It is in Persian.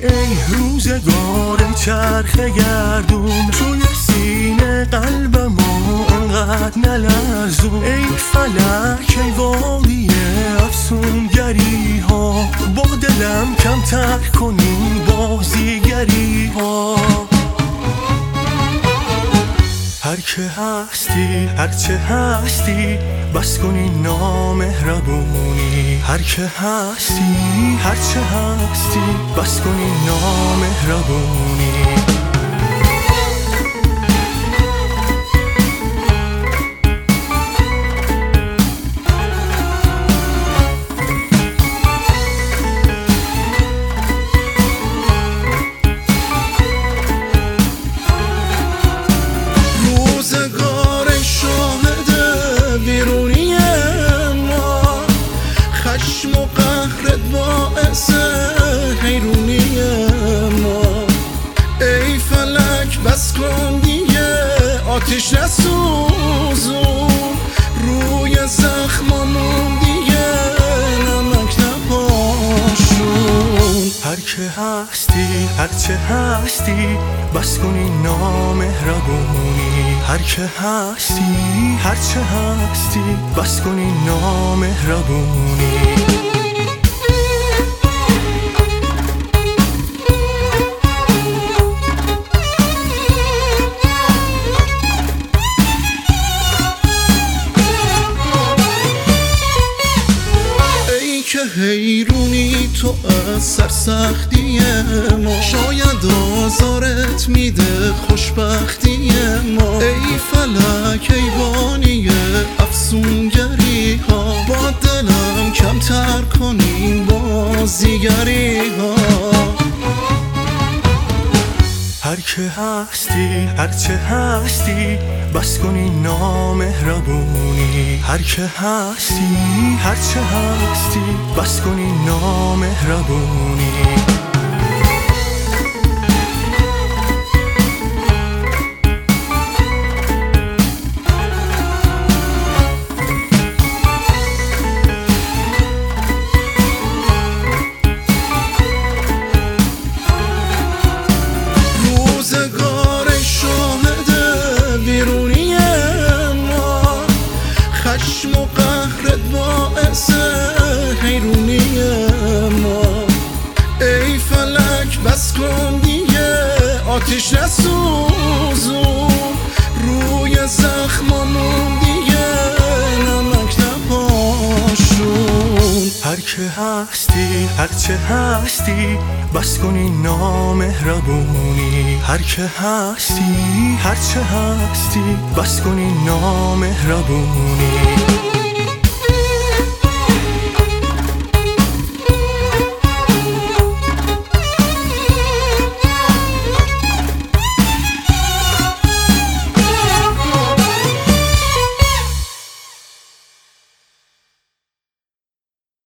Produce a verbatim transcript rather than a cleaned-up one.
ای روزگار چرخ گردون، توی سینه قلبم انقدر نلرزون. ای فلک ای وادی افسونگری ها، با دلم کمتر کنین بازیگری ها. هر که هستی هرچه هستی بس کنی نامهربونی. هر که هستی هرچه هستی بس کنی نامهربونی. روزگار شاهد بیرونی ما، خشم و قهرت باعث حیرونی ما. ای فلک بس کن دیگه آتش نسوزون، روی زخممون دیگه نمک نپاشون. هر که هستی هرچه هستی بس کنی نامهربونی. هر که هستی هرچه هستی بس کنی نامهربونی. که حیرونی تو از سرسختی ما، شاید آزارت میده خوشبختی ما. ای فلک ای بانی افسونگری ها، با دلم کمتر کنین بازیگری ها. هر که هستی هرچه هستی بس کنی نامهربونی. هر که هستی هرچه هستی بس کنی نامهربونی. روزگار شاهد بیرونی ما، خشم و قهرت باعث حیرونی ما. ای فلک بس کن دیگه آتش نسوزون، روی زخممون دیگه نمک نپاشون. هر که هستی هرچه هستی بس کنی نامهربونی. هر که هستی هرچه هستی بس کنی نامهربونی.